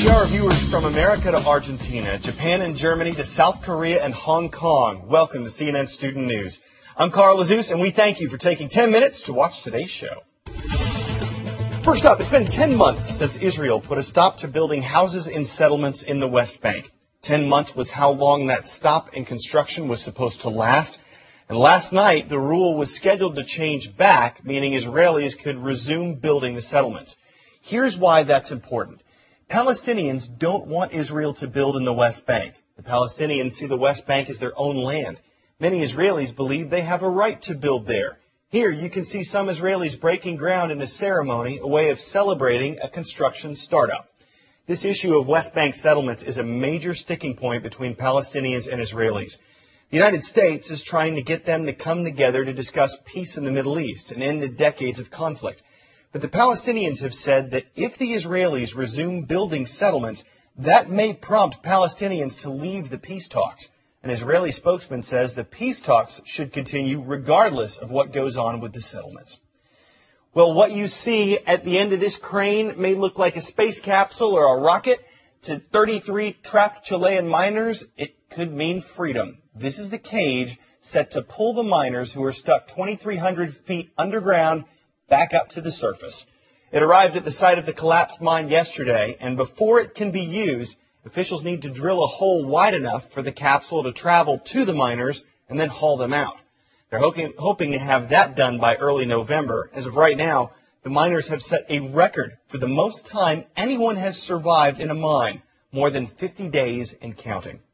We are viewers from America to Argentina, Japan and Germany to South Korea and Hong Kong. Welcome to CNN Student News. I'm Carl Azus, and we thank you for taking 10 minutes to watch today's show. First up, it's been 10 months since Israel put a stop to building houses in settlements in the West Bank. 10 months was how long that stop in construction was supposed to last. And last night, the rule was scheduled to change back, meaning Israelis could resume building the settlements. Here's why that's important. Palestinians don't want Israel to build in the West Bank. The Palestinians see the West Bank as their own land. Many Israelis believe they have a right to build there. Here you can see some Israelis breaking ground in a ceremony, a way of celebrating a construction startup. This issue of West Bank settlements is a major sticking point between Palestinians and Israelis. The United States is trying to get them to come together to discuss peace in the Middle East and end the decades of conflict. But the Palestinians have said that if the Israelis resume building settlements, that may prompt Palestinians to leave the peace talks. An Israeli spokesman says the peace talks should continue regardless of what goes on with the settlements. Well, what you see at the end of this crane may look like a space capsule or a rocket. To 33 trapped Chilean miners, it could mean freedom. This is the cage set to pull the miners who are stuck 2,300 feet underground back up to the surface. It arrived at the site of the collapsed mine yesterday, and before it can be used, officials need to drill a hole wide enough for the capsule to travel to the miners and then haul them out. They're hoping to have that done by early November. As of right now, the miners have set a record for the most time anyone has survived in a mine, more than 50 days and counting.